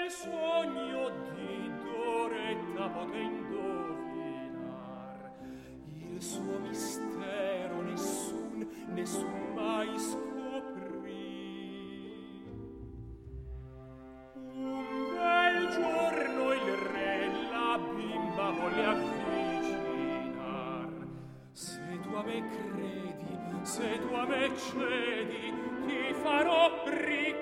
sogno di Doretta poté indovinar, il suo mistero nessun mai scoprì. Un bel giorno il re la bimba volle avvicinar. Se tu a me credi, se tu a me cedi, ti farò ricca.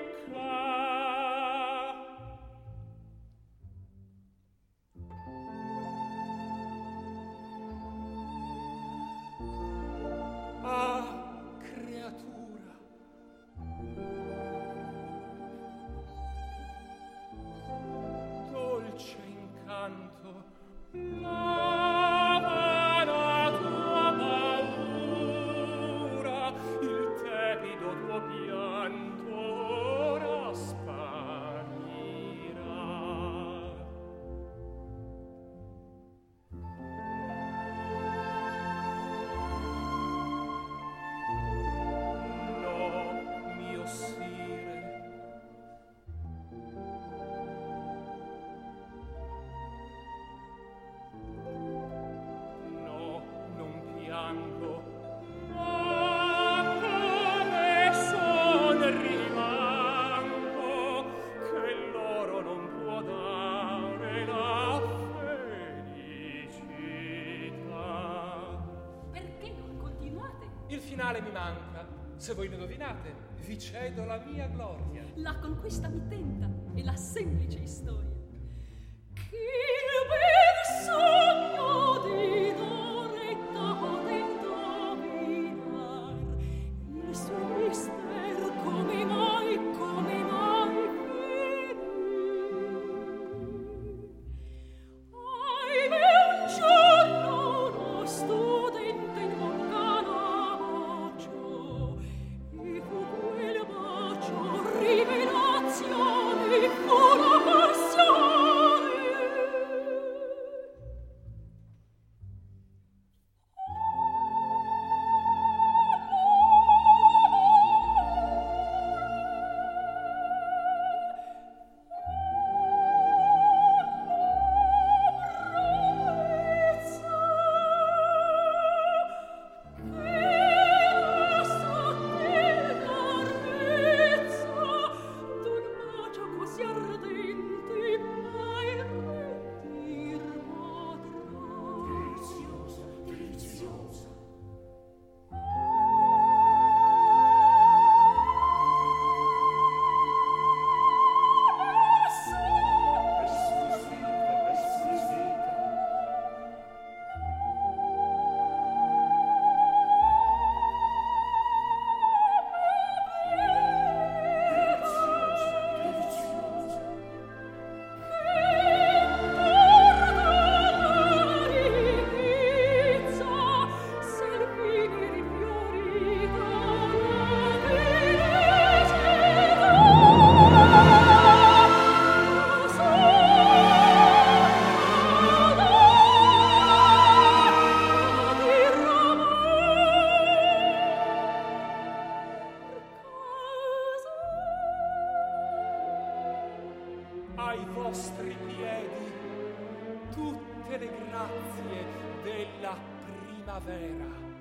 Mi manca. Se voi lo indovinate, vi cedo la mia gloria. La conquista mi tenta e la semplice storia. Che bel sogno di Doretta poté indovinar, il suo mister come mai finì. Ahimè un giorno uno studente in Moncana rivelazione fu la passione. Ai vostri piedi tutte le grazie della primavera.